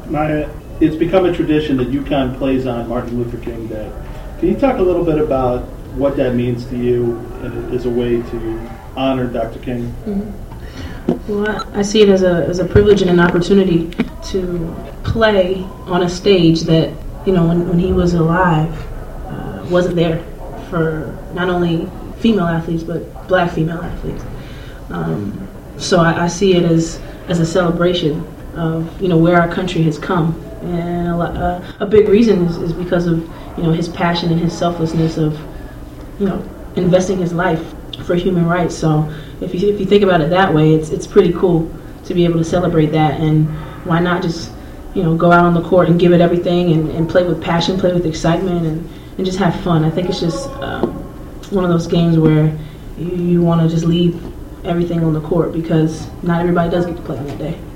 It's become a tradition that UConn plays on Martin Luther King Day. Can you talk a little bit about what that means to you and as a way to honor Dr. King? Mm-hmm. Well, I see it as a privilege and an opportunity to play on a stage that, when he was alive, wasn't there for not only female athletes but black female athletes. So I see it as a celebration of where our country has come, and a big reason is because of his passion and his selflessness of investing his life for human rights. So if you think about it that way, it's pretty cool to be able to celebrate that, and why not just go out on the court and give it everything and play with passion, play with excitement, and just have fun. I think it's just one of those games where you want to just leave everything on the court because not everybody does get to play on that day.